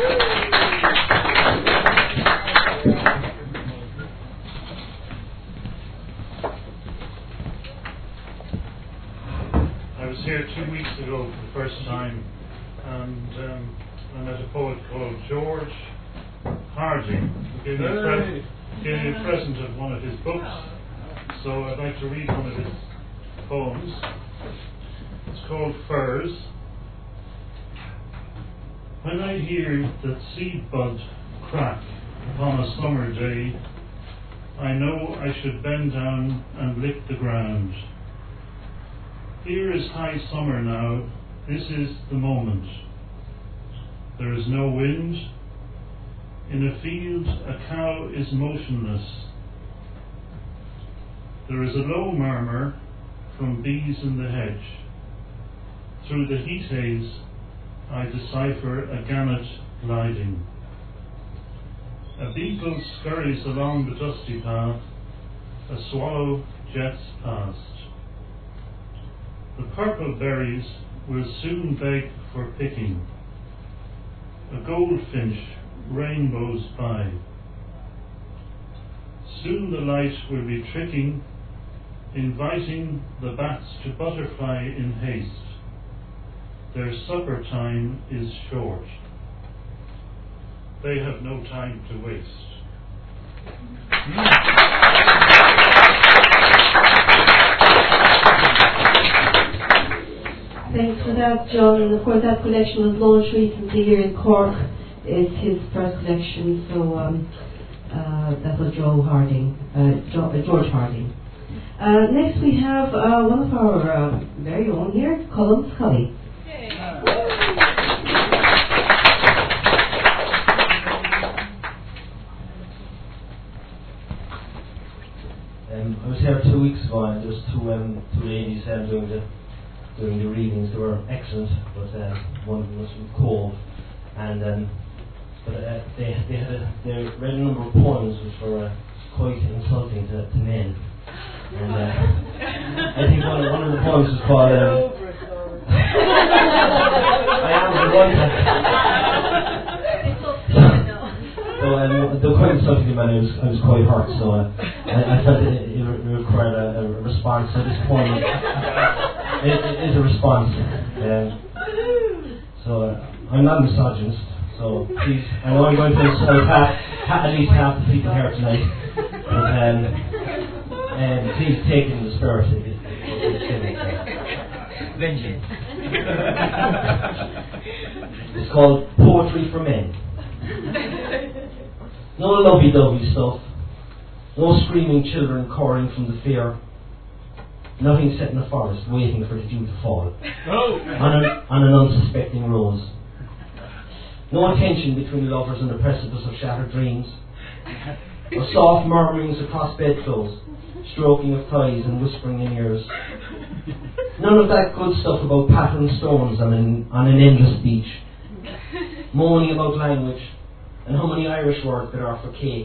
I was here 2 weeks ago for the first time, and I met a poet called George Harding, who gave me a present of one of his books. So I'd like to read one of his poems. It's called Furs. When I hear that seed bud crack upon a summer day, I know I should bend down and lick the ground. Here is high summer now, this is the moment. There is no wind. In a field a cow is motionless. There is a low murmur from bees in the hedge. Through the heat haze I decipher a gannet gliding. A beetle scurries along the dusty path, a swallow jets past. The purple berries will soon beg for picking. A goldfinch rainbows by. Soon the light will be tricking, inviting the bats to butterfly in haste. Their supper time is short. They have no time to waste. Thanks for that, John. And of course, that collection was launched recently here in Cork. It's his first collection, so that was George Harding. Next, we have one of our very own here, Colm Scully. I was here 2 weeks ago, and there was two ladies doing the readings. They were excellent, but one of them was from Cove, and they read a number of poems which were quite insulting to men. And I think one of the poems was called I am the one. So they were quite insulting to men. I was quite hurt, so I felt it required a response. So this poem is a response. So I'm not a misogynist, so please, I know I'm going to insult at least half the people here tonight, but please take in the spirit. Vengeance. It's called Poetry for Men. No lovey-dovey stuff, no screaming children cowering from the fear, nothing set in the forest waiting for the dew to fall on an unsuspecting rose. No attention between lovers on the precipice of shattered dreams, or soft murmurings across bedclothes, stroking of thighs and whispering in ears. None of that good stuff about patterned stones on an endless beach, moaning about language and how many Irish words there are for cake.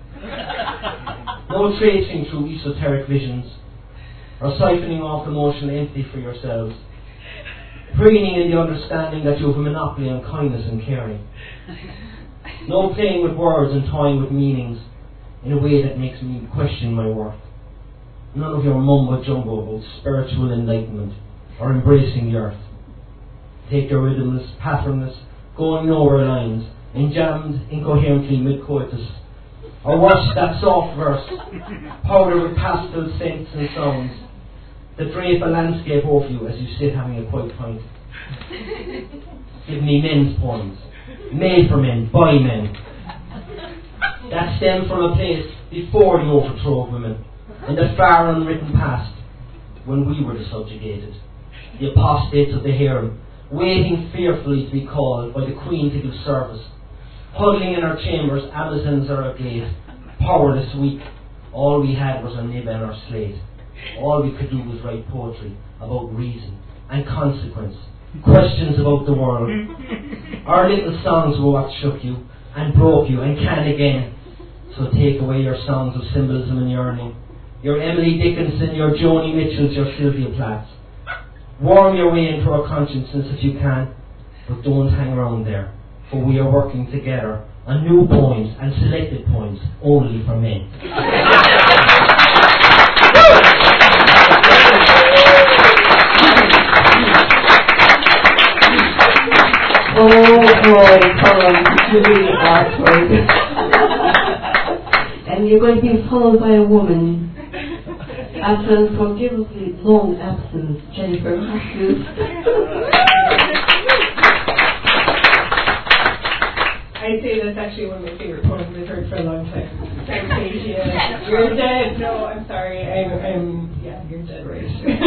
No tracing through esoteric visions, or siphoning off emotional empathy for yourselves, preening in the understanding that you have a monopoly on kindness and caring. No playing with words and toying with meanings in a way that makes me question my worth. None of your mumbo-jumbo about spiritual enlightenment or embracing the earth. Take your rhythmless, patternless, going nowhere lines, enjammed incoherently mid-coitus, or worse, that soft verse, powdered with pastel scents and sounds, that drape a landscape over you as you sit having a quiet pint. Give me men's poems, made for men, by men, that stem from a place before the overthrow of women, in the far unwritten past, when we were the subjugated, the apostates of the harem, waiting fearfully to be called by the Queen to give service, huddling in our chambers, Amazons or a gate, powerless, weak. All we had was our nib and our slate. All we could do was write poetry about reason and consequence, questions about the world. Our little songs were what shook you and broke you and can again. So take away your songs of symbolism and yearning, your Emily Dickinson, your Joni Mitchells, your Sylvia Plaths. Worm your way into our consciousness if you can, but don't hang around there. for we are working together on new poems and selected poems only for men. Oh boy, Colin, you really are good. And you're going to be followed by a woman. After an unforgivably long absence, Jennifer Matthews. I'd say that's actually one of my favorite poems I've heard for a long time. Fantasia, you're dead. No, I'm sorry. Yeah, you're dead, right?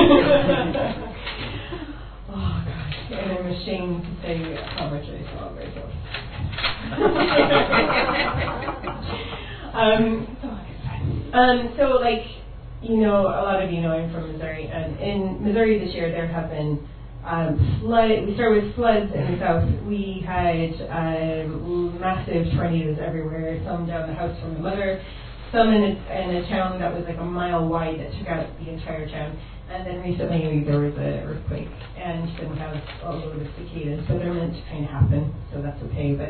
Oh gosh, and I'm ashamed to say how much I saw myself. So like, you know, a lot of you know I'm from Missouri, and in Missouri this year there have been we started with floods in the south. We had massive tornadoes everywhere, some down the house from my mother, some in a town that was like a mile wide that took out the entire town. And then recently there was an earthquake, and then we have all of the cicadas, so they're meant to kind of happen, so that's okay. But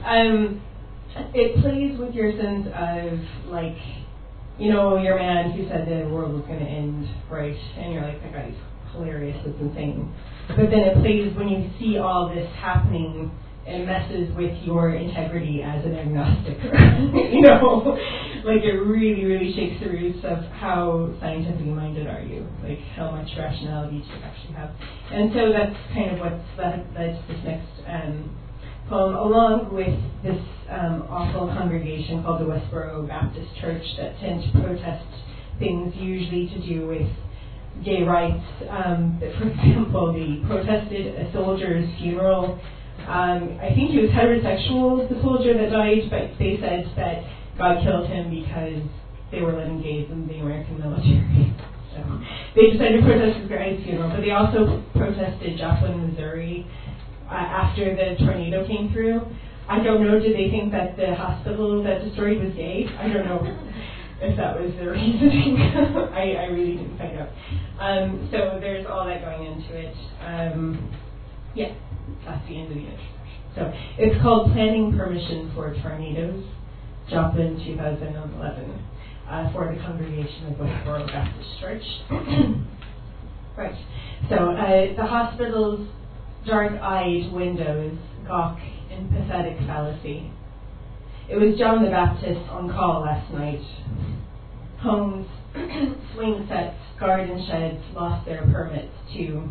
it plays with your sense of, like, you know, your man who said the world was going to end, right? And you're like, that guy's hilarious, it's insane. But then it plays when you see all this happening, it messes with your integrity as an agnostic. You know, like it really, really shakes the roots of how scientifically minded are you, like how much rationality do you actually have. And so that's kind of what's led to this next poem, along with this awful congregation called the Westboro Baptist Church that tend to protest things usually to do with gay rights. For example, they protested a soldier's funeral. I think he was heterosexual, the soldier that died, but they said that God killed him because they were letting gays in the American military. So they decided to protest his guy's funeral, but they also protested Joplin, Missouri, after the tornado came through. I don't know, did they think that the hospital that destroyed was gay? I don't know if that was the reasoning. I really didn't find out. So there's all that going into it. Yeah, that's the end of the introduction. So it's called Planning Permission for Tornadoes, Joplin, 2011, for the congregation of Westboro Baptist Church. Right. So the hospital's dark-eyed windows gawk in pathetic fallacy. It was John the Baptist on call last night. Homes, swing sets, garden sheds lost their permits too.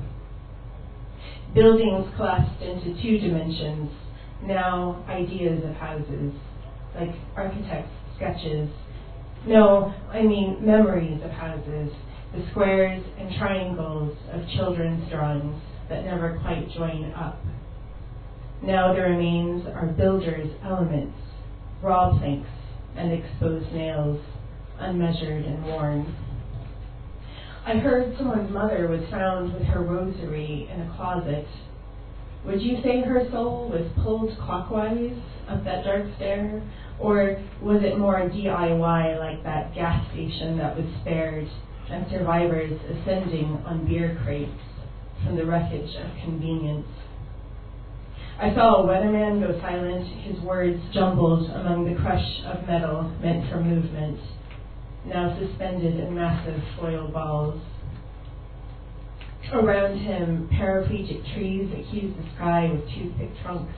Buildings collapsed into two dimensions, now ideas of houses, like architects' sketches. No, I mean memories of houses, the squares and triangles of children's drawings that never quite join up. Now the remains are builders' elements, raw planks and exposed nails, unmeasured and worn. I heard someone's mother was found with her rosary in a closet. Would you say her soul was pulled clockwise up that dark stair? Or was it more DIY, like that gas station that was spared and survivors ascending on beer crates from the wreckage of convenience? I saw a weatherman go silent, his words jumbled among the crush of metal meant for movement, now suspended in massive foil balls. Around him, paraplegic trees accuse the sky with toothpick trunks.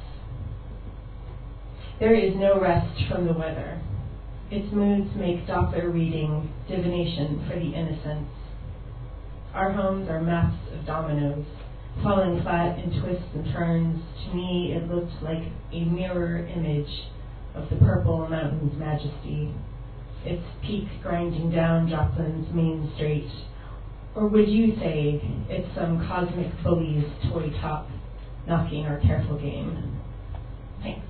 There is no rest from the weather. Its moods make Doppler reading divination for the innocents. Our homes are maps of dominoes, falling flat in twists and turns. To me, it looked like a mirror image of the Purple Mountain's majesty, its peak grinding down Joplin's main street. Or would you say it's some cosmic bully's toy top knocking our careful game? Thanks.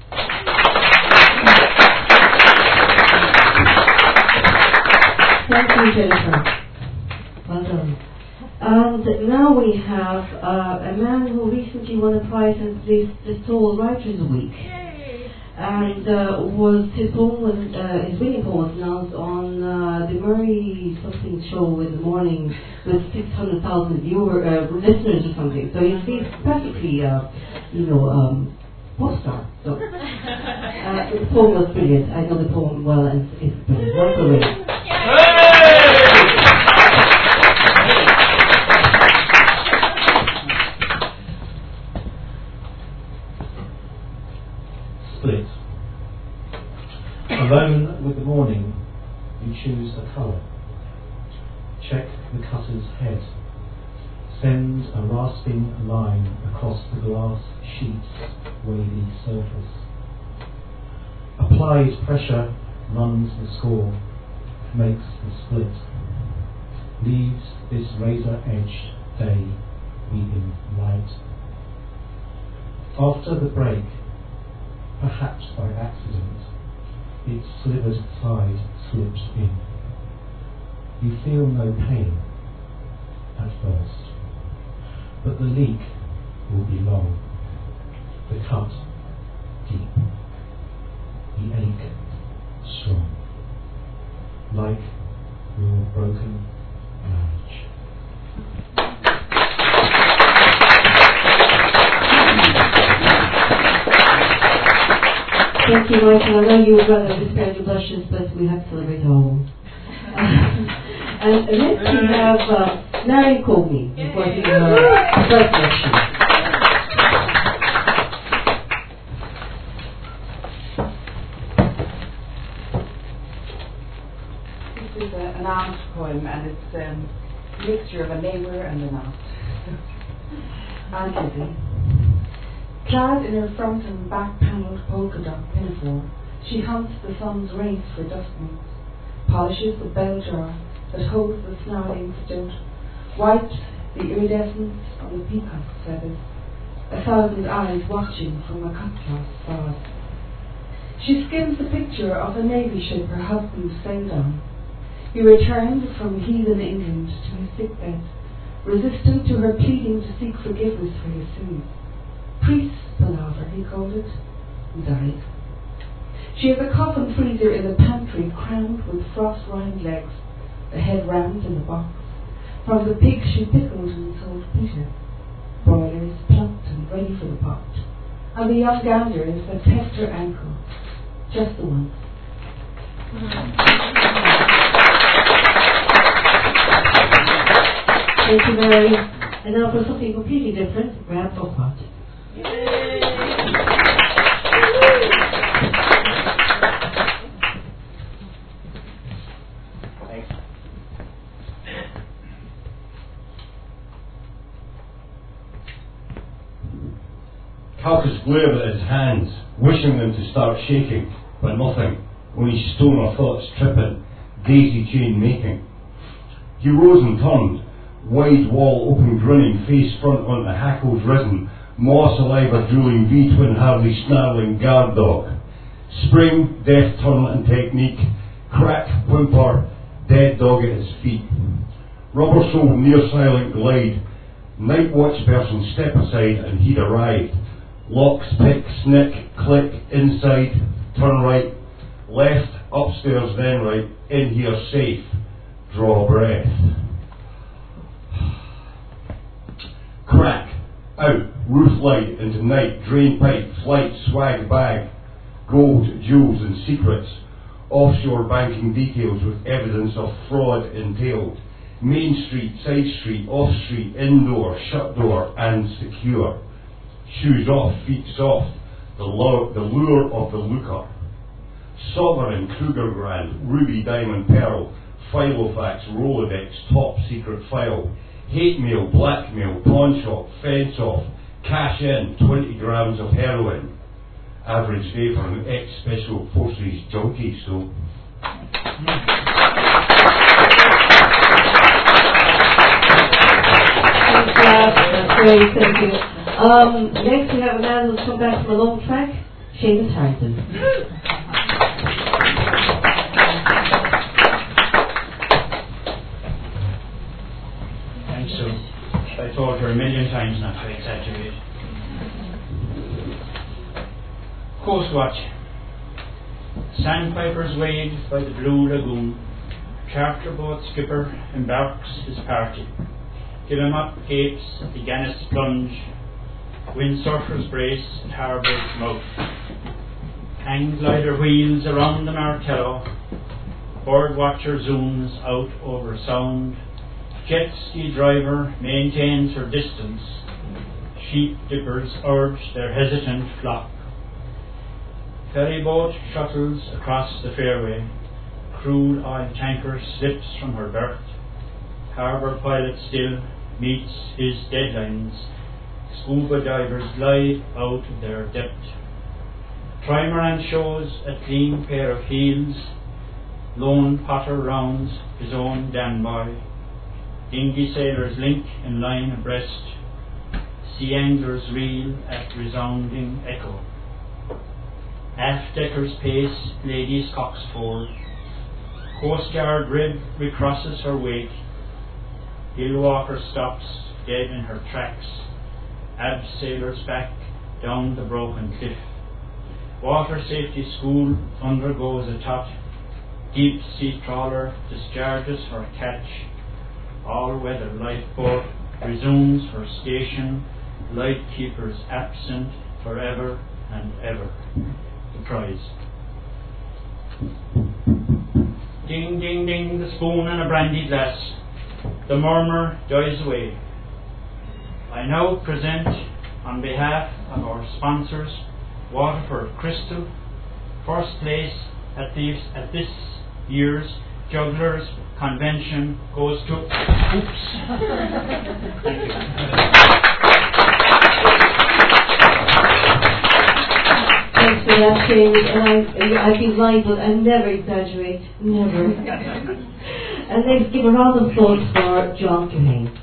Thank you, Jennifer. Well done. And now we have a man who recently won a prize at the Soul Writers Week. And his winning poem was announced on the Murray something show in the morning with 600,000 listeners or something. So he's perfectly, pop star. The poem was brilliant. I know the poem well, and it's brilliant. Michael Ray. Split. Alone with the morning, you choose a colour. Check the cutter's head. Send a rasping line across the glass sheet's wavy surface. Applied pressure runs the score, makes the split. Leaves this razor-edged day weeping light. After the break, perhaps by accident, its slivered side slips in. You feel no pain at first, but the leak will be long, the cut deep, the ache strong, like your broken marriage. Thank you, Michael. I know you would rather spare your blushes, but we have to celebrate our own. And next we have Mary Courtney, reporting her first lecture. This is an aunt poem, and it's a mixture of a neighbour and an aunt. Aunt Lizzie. Clad in her front and back panelled polka dot pinafore, she hunts the sun's rays for dustmans, polishes the bell jar that holds the snarling stoat, wipes the iridescence on the peacock's feathers, 1,000 eyes watching from a cut-glass vase. She skims the picture of the navy ship her husband sailed on. He returned from heathen England to his sickbed, resistant to her pleading to seek forgiveness for his sins. Priest's palaver, he called it, and died. She has a coffin freezer in the pantry crammed with frost-rimed legs, the head rammed in the box. From the pig she pickled and sold Peter. Broilers plucked and ready for the pot. And the young ganders that test her ankle. Just the once. Thank you, Mary. And now for something completely different, Grab Opat. Calchas glared at his hands, wishing them to start shaking, but nothing, only stoner thoughts tripping, daisy chain making. He rose and turned, wide wall open grinning, face front onto hackles risen, maw saliva drooling, V-twin Harley snarling guard dog. Spring, deft turn and technique, crack, whimper, dead dog at his feet. Rubber soled near silent glide, night watch person step aside and he'd arrived. Locks, pick, snick, click, inside, turn right, left, upstairs then right, in here safe, draw a breath. Crack, out, roof light into night, drain pipe, flight, swag bag, gold, jewels and secrets, offshore banking details with evidence of fraud entailed, main street, side street, off street, indoor, shut door and secure. Shoes off, feet soft, the lure of the looker. Sovereign, Kruger Grand, Ruby, Diamond, Pearl, Filofax, Rolodex, top secret file, hate mail, blackmail, pawn shop, fence off, cash in, 20 grams of heroin. Average day for an ex-special forces junkie, so. That's great, thank you. Next we have a man who's come back from a long trek, Seamus Harrington. Thanks, Sue. I told her a million times not to exaggerate. Coast Watch. Sandpipers wade by the blue lagoon. Charter boat skipper embarks his party. Give him up gapes the Gannis plunge. Windsurfers brace at harbour's mouth. hang glider wheels around the Martello, bird watcher zooms out over sound, jet ski driver maintains her distance, sheep dippers urge their hesitant flock. Ferry boat shuttles across the fairway, crude oil tanker slips from her berth, harbour pilot still meets his deadlines, scuba divers glide out of their depth. Trimaran shows a clean pair of heels, lone potter rounds his own damboy, dinghy sailors link in line abreast, sea anglers reel at resounding echo. Aft deckers pace ladies' coxsfold, coastguard rib recrosses her wake, hillwalker stops dead in her tracks, abs sailors back down the broken cliff. Water safety school undergoes a tot, deep sea trawler discharges her catch, all weather lifeboat resumes her station, light keepers absent forever and ever. The prize. Ding ding ding, the spoon and a brandy glass. The murmur dies away. I now present, on behalf of our sponsors, Waterford Crystal, first place at this year's Jugglers Convention goes to... Oops. Thank you. Thanks for that, Shane. And I'd be lying, but I never exaggerate. Never. And let's give a round of applause for John Kahane.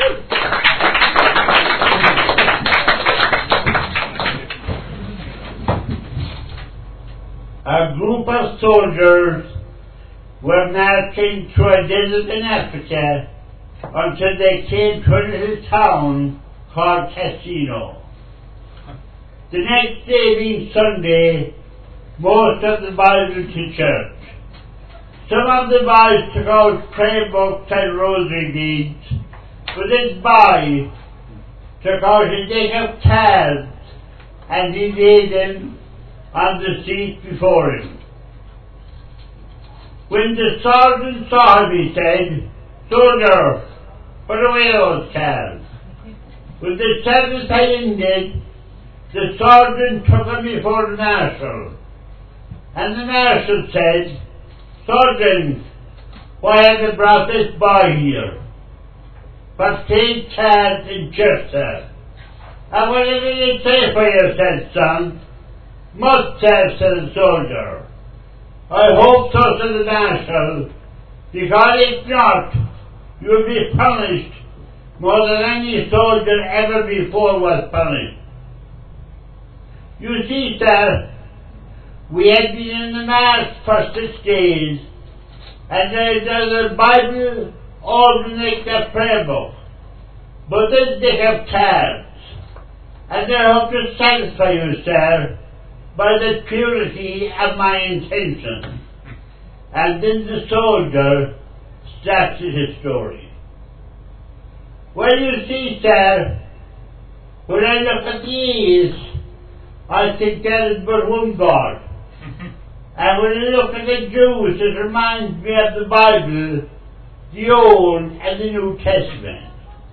A group of soldiers were marching through a desert in Africa until they came to a little town called Cassino. The next day being Sunday, most of the boys went to church. Some of the boys took out prayer books and rosary beads, but this boy took out a deck of cards and he laid them on the seat before him. When the sergeant saw him, he said, "Soldier, put away those cards." When the service had ended, the sergeant took him before the marshal, and the marshal said, "Sergeant, why have you brought this boy here? But take cards in church, sir." "And whatever you say for yourself, son, must have," said the soldier. "I hope so," said the marshal, "because if not, you will be punished more than any soldier ever before was punished. You see, sir, we had been in the Mass for 6 days, and there's a Bible almost a prayer book, but this deck of cards, and I hope to satisfy you, sir, by the purity of my intention." And then the soldier started his story. "Well, you see, sir, when I look at the east, I think there is but one God. And when I look at the Jews, it reminds me of the Bible, the Old and the New Testament.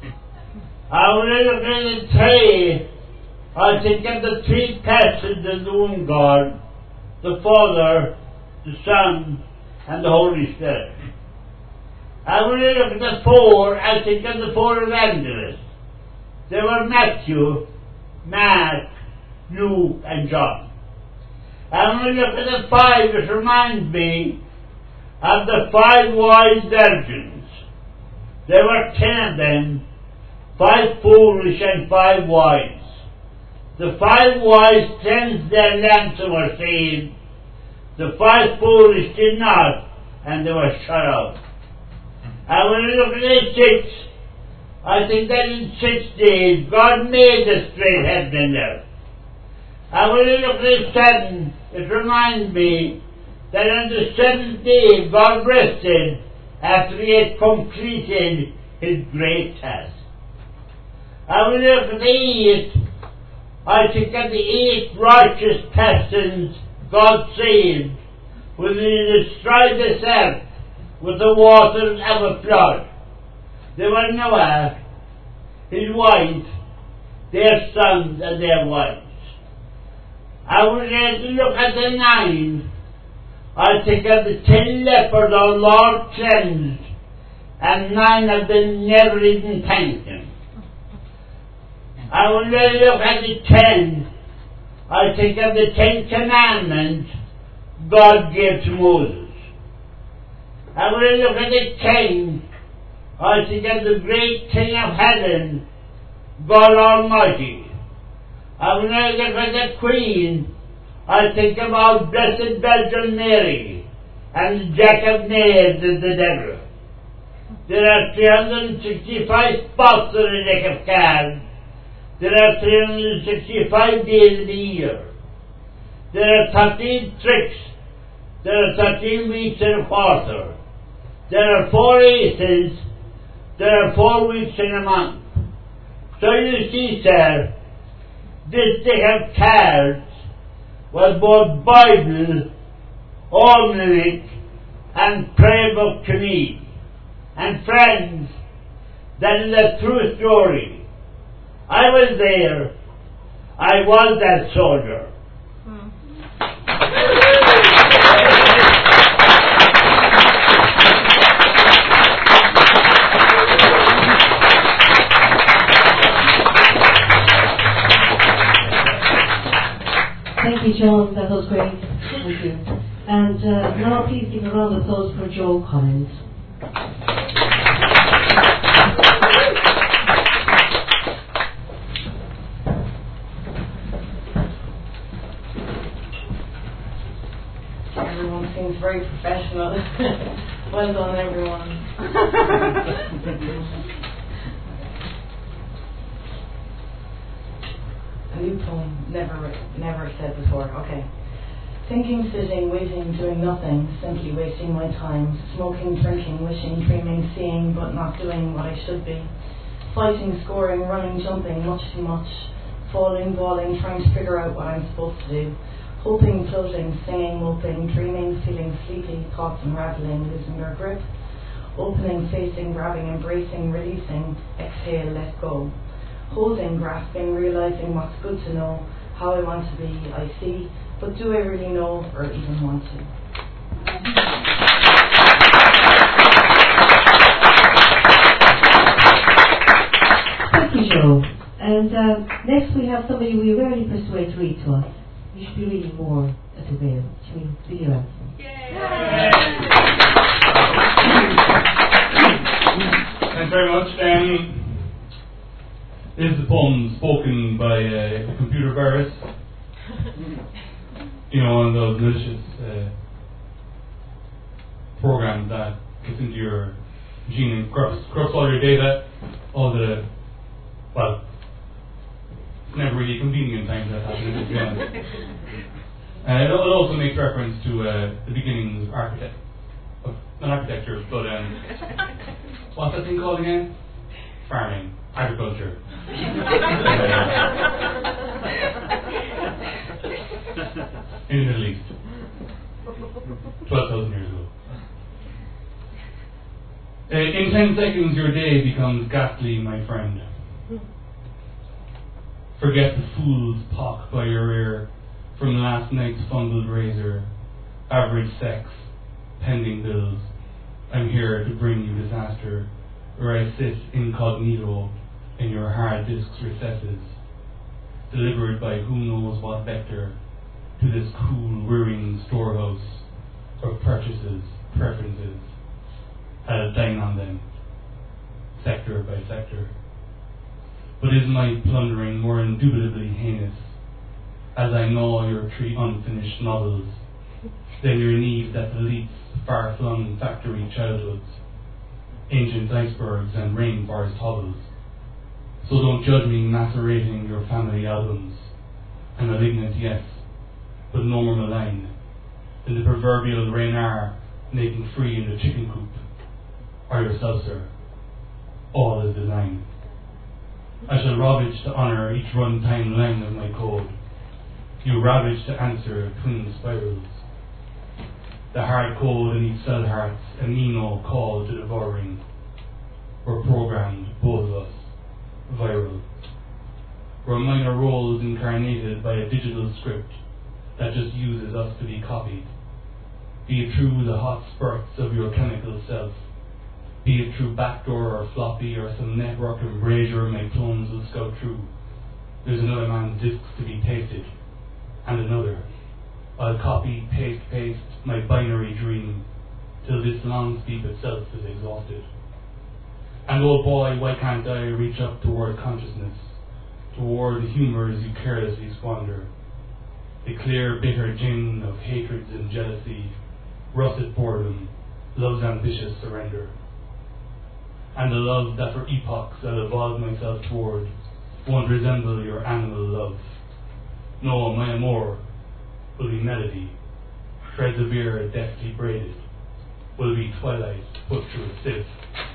And when I look at the three, I think of the three persons of the one God, the Father, the Son, and the Holy Spirit. And when I look at the four, I think of the four evangelists. They were Matthew, Mark, Luke, and John. And when I look at the five, it reminds me of the 5 wise virgins. There were 10 of them, 5 foolish and 5 wise. The 5 wise cleansed their lamps and were saved. The 5 foolish did not, and they were shut out. And when I look at the 6, I think that in 6 days God made the straight heaven and earth. And when I look at the 7, it reminds me that on the 7th day God rested after He had completed His great task. And when I look at the 8, I think of the 8 righteous persons God saved when He destroyed this earth with the waters of a flood. There were Noah, his wife, their sons and their wives. I was going to look at the 9. I think of the 10 lepers our Lord cleansed, and 9 of them never even thanked Him. I was going to look at the 10. I think of the 10 commandments God gave to Moses. I will look at the king. I think of the great King of heaven, God Almighty. I will look at the Queen. I think of our blessed Virgin Mary and the Jack of Nails and the devil. There are 365 spots on a deck of cards. There are 365 days of the year. There are 13 tricks. There are 13 weeks in a quarter. There are 4 aces. There are 4 weeks in a month. So you see, sir, this deck of cards was both Bible, almanac, and prayer book to me. And friends, that is a true story. I was there. I was that soldier. Thank you, John. That was great. Thank you. And now please give a round of applause for Joe Collins. Everyone seems very professional. Well done, everyone. A new poem, never said before. Okay. Thinking, sitting, waiting, doing nothing, simply wasting my time. Smoking, drinking, wishing, dreaming, seeing, but not doing what I should be. Fighting, scoring, running, jumping, much too much. Falling, bawling, trying to figure out what I'm supposed to do. Hoping, floating, singing, moping, dreaming, feeling sleepy, thoughts unraveling, losing their grip. Opening, facing, grabbing, embracing, releasing, exhale, let go. Holding, grasping, realizing what's good to know, how I want to be, I see, but do I really know or even want to? Thank you, Joe. And next we have somebody we rarely persuade to read to us. You should be reading more at the Vale. Should we video answer? Thanks very much. This is a poem spoken by a computer virus. You know, one of those malicious programs that gets into your machine and corrupts all your data, all the, well, it's never really convenient times that happen, to be honest. It also makes reference to the beginnings of not architecture, but what's that thing called again? Farming, agriculture. In the Middle East, 12,000 years ago. In 10 seconds your day becomes ghastly, my friend. Forget the fool's pock by your ear from last night's fumbled razor. Average sex, pending bills. I'm here to bring you disaster, where I sit incognito in your hard disk's recesses, delivered by who knows what vector to this cool, whirring storehouse of purchases, preferences. I'll dine on them, sector by sector. But is my plundering more indubitably heinous, as I gnaw your 3 unfinished novels, than your need that deletes far-flung factory childhoods, ancient icebergs and rainforest hovels? So don't judge me macerating your family albums. I'm malignant, yes, but no more malign than the proverbial Reynard making free in the chicken coop, or yourself, sir. All is design. I shall ravage to honour each runtime line of my code, you ravage to answer twin spirals. The hard code in each cell heart's amino call to devouring. We're programmed, both of us, viral. We're minor roles incarnated by a digital script that just uses us to be copied. Be it through the hot spurts of your chemical self, be it through backdoor or floppy or some network embrasure my clones will scout through. There's another man's discs to be tasted, and another. I'll copy, paste my binary dream till this long sleep itself is exhausted. And oh boy, why can't I reach up toward consciousness, toward the humours you carelessly squander, the clear bitter gin of hatreds and jealousy, russet boredom, love's ambitious surrender. And the love that for epochs I'll evolve myself toward won't resemble your animal love. No, my amour will be melody, threads of ear deftly braided, will be twilight put through a sieve.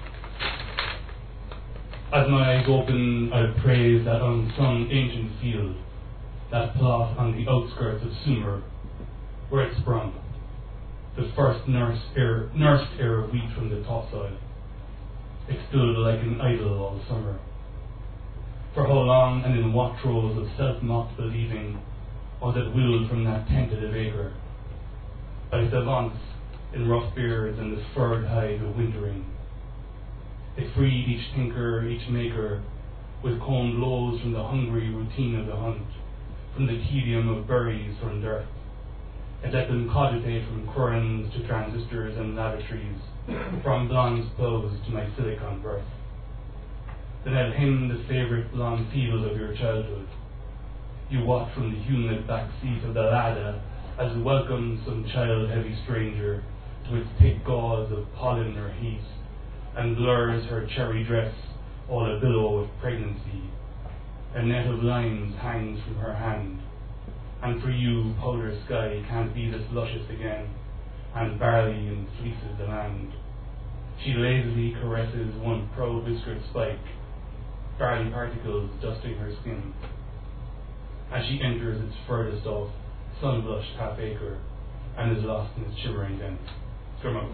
As my eyes open, I'll praise that unsung ancient field, that plot on the outskirts of Sumer, where it sprung, the first nursed air of wheat from the topsoil. It stood like an idol all summer. For how long and in what throes of self-mocked believing was it willed from that tentative acre, by savants in rough beards and the furred hide of wintering. It freed each thinker, each maker, with combed loaves from the hungry routine of the hunt, from the tedium of berries from dirt. It let them cogitate from querns to transistors and lavatories, from blonde plows to my silicon birth. Then I'll hymn the favourite blonde field of your childhood. You watch from the humid back seat of the Lada as it welcomes some child-heavy stranger to its thick gauze of pollen or heat, and blurs her cherry dress all a billow of pregnancy. A net of limes hangs from her hand, and for you powder sky can't be this luscious again, and barley and fleeces the land. She lazily caresses one proud whiskered spike, barley particles dusting her skin, as she enters its furthest off, sun-blushed half-acre, and is lost in its shimmering dent. Skurmo.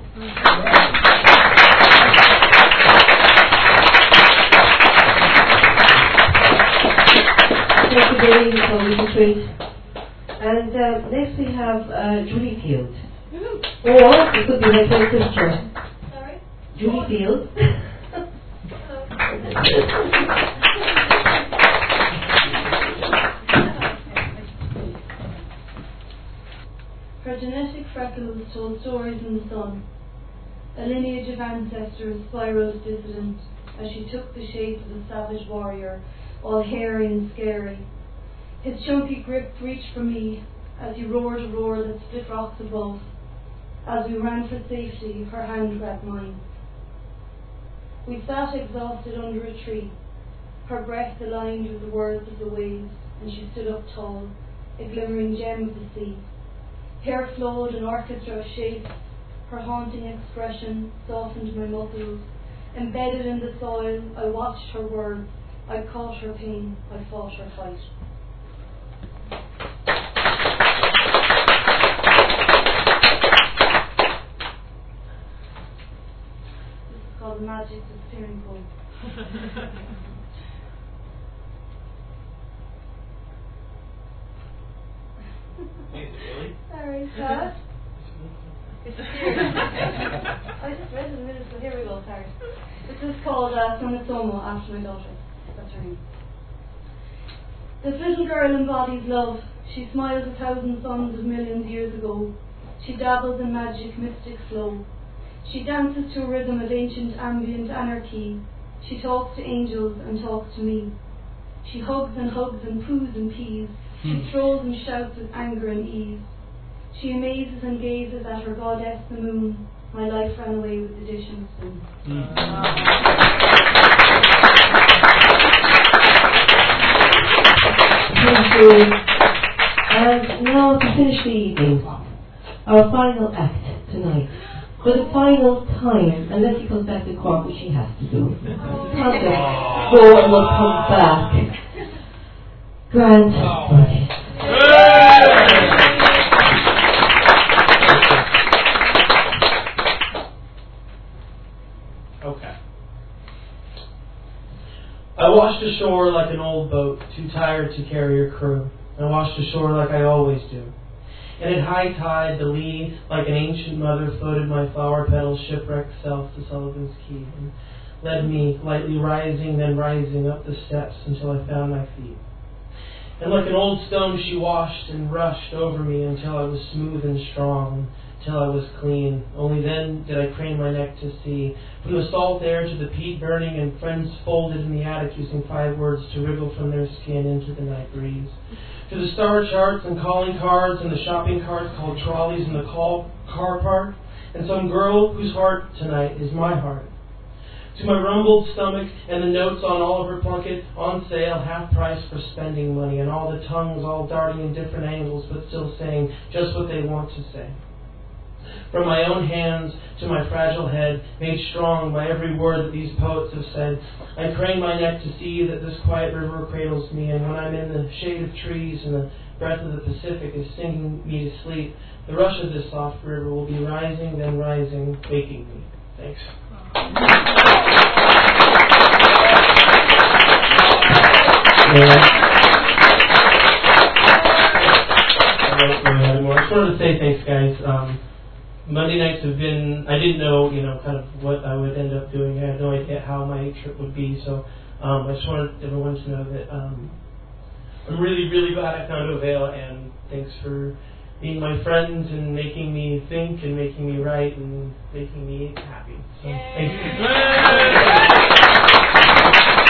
Thank you, Billy, for the treat. And next we have Julie Field. Or it could be my twin sister. Sorry? Julie Field. Her genetic freckles told stories in the sun. A lineage of ancestors spiraled dissident as she took the shape of a savage warrior, all hairy and scary. His chunky grip reached for me as he roared a roar that split rocks above. As we ran for safety, her hand grabbed mine. We sat exhausted under a tree, her breath aligned with the words of the waves, and she stood up tall, a glimmering gem of the sea. Hair flowed an orchestra of shapes, her haunting expression softened my muscles. Embedded in the soil, I watched her words, I caught her pain, I fought her fight. This is called the Magic Disappearing Poem. Really? Sorry, Scott. It's a series. I just read it in a minute, so here we go, sorry. This is called Sonosomo, after my daughter. That's her name. This little girl embodies love. She smiles 1,000 suns of millions years ago. She dabbles in magic, mystic flow. She dances to a rhythm of ancient ambient anarchy. She talks to angels and talks to me. She hugs and poos and pees. She strolls and shouts with anger and ease. She amazes and gazes at her goddess the moon. My life ran away with the dish and spoon. Thank you. And now to finish the evening, our final act tonight. For the final time, unless he comes back to Cork, which he has to do. Can't go and we'll come back. Grant Burgess. Okay. I washed ashore like an old boat, too tired to carry a crew. I washed ashore like I always do. And at high tide, the lee, like an ancient mother, floated my flower petal shipwrecked self to Sullivan's Quay, and led me, lightly rising, then rising up the steps until I found my feet. And like an old stone she washed and rushed over me until I was smooth and strong, till I was clean. Only then did I crane my neck to see, from the salt air to the peat burning, and friends folded in the attic using 5 words to wriggle from their skin into the night breeze. To the star charts and calling cards and the shopping carts called trolleys in the car park, and some girl whose heart tonight is my heart. To my rumbled stomach and the notes on Oliver Plunkett, on sale, half price for spending money, and all the tongues all darting in different angles but still saying just what they want to say. From my own hands to my fragile head, made strong by every word that these poets have said, I crane my neck to see that this quiet river cradles me, and when I'm in the shade of trees and the breath of the Pacific is singing me to sleep, the rush of this soft river will be rising, then rising, waking me. Thanks. I just wanted to say thanks, guys. Monday nights have been, I didn't know, kind of what I would end up doing. I had no idea how my trip would be, so I just wanted everyone to know that I'm really, really glad I found Avail, and thanks for being my friends and making me think and making me write and making me happy. So, thank you.